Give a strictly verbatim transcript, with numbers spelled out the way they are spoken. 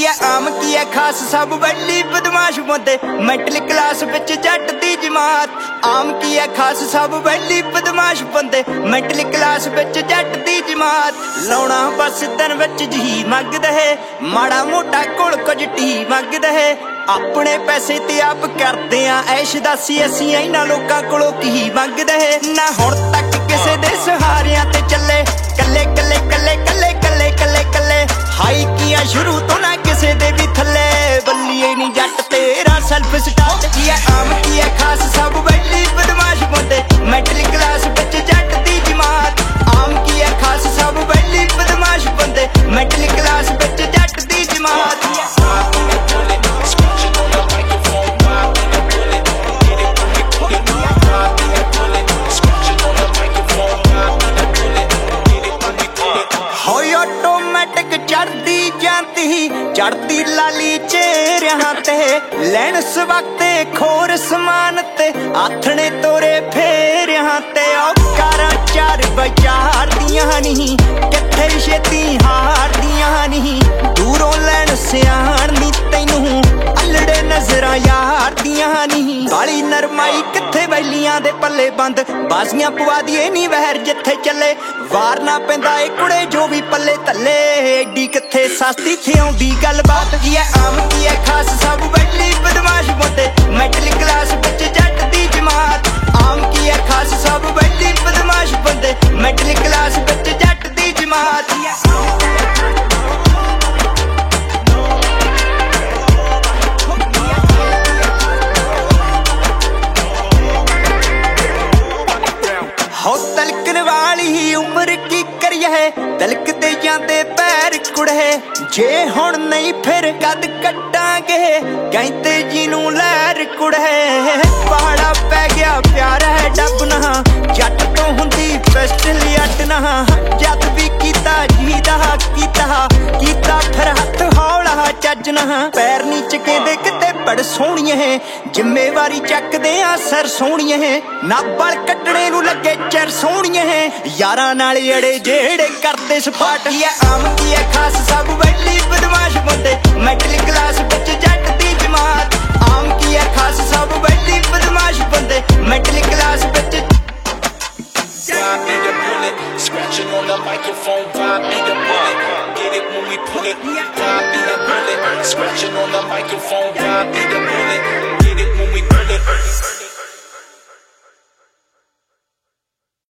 की है आम की है खास सब वैली बदमाश बंदे मैंटल क्लास विच जट दी जमात। आम की है खास सब वैली बदमाश बंदे मैंटल क्लास विच जट दी जमात। लाउणा बस दिन विच जी मंगदा है माड़ा मोटा कोल कुछ टी मंगदा है। अपने पैसे ते आप करदे आ ऐश दासी असीं इन्हां लोकां कोलों की मंगदा है। ना हुण तक किसे दे सहारियां ते चले कल्ले कल्ले कल्ले कल्ले कल्ले कल्ले कल्ले हाई किया शुरू तो ना किसे दे भी थल्ले बल्लिए नी जट तेरा सेल्फ स्टार्ट की है आम की है खास सब वैली बदमाश बंदे मैंटल क्लास विच जट दी जमात। आम की है खास सब वैली बदमाश बंदे मैंटल क्लास विच जट दी जमात। चढ़ती जाती चढ़ती लाली चेहरियां ते लैन सवक्ते खोर समान ते आथने तोरे फेरियां ते औकारां चार बचार दियां नहीं किथे छेती हार दियां नहीं। दूरों लैन सियाणनी तैनू अल्लड़े नजरां यार दियां नहीं। काली नरमाई किथे बैलियां दे पल्ले बंद बाजियां पवा दिए नी वहर जिथे चले वार ना पैंदा ए कुड़े जो भी पल्ले तले एडी किथे सस्ती थे आउंदी गलबात की है आम की है खास सब वैली बदमाश बंदे मैंटल क्लास विच जट दी जमात। आम की है खास सब वैली बदमाश बंदे मैंटल क्लास विच जट दी जमात। हो तलकन वाली ही उम्र की करिए है तलकते जाते पैर कुड़े जे हुण नहीं फिर कद कट्टांगे कहते जिनू लहर कुड़े। पहाड़ा पै गया प्यार है डब ना जट तो हुंदी पिस्टल अट ना जद भी कीता जीदा कीता कीता फिर हथ हौला चज ना पैर नी चकेंदे किते बड़ सोहणिए है जिम्मेवारी चकदे आ सर सोहणिए है ना बल कट्टणे नू लगे चर सोहणिए है यारां नाल अड़े जेड़े करदे सपाट की है आम की है खास सब वैली बदमाश बंदे मैंटल क्लास विच जट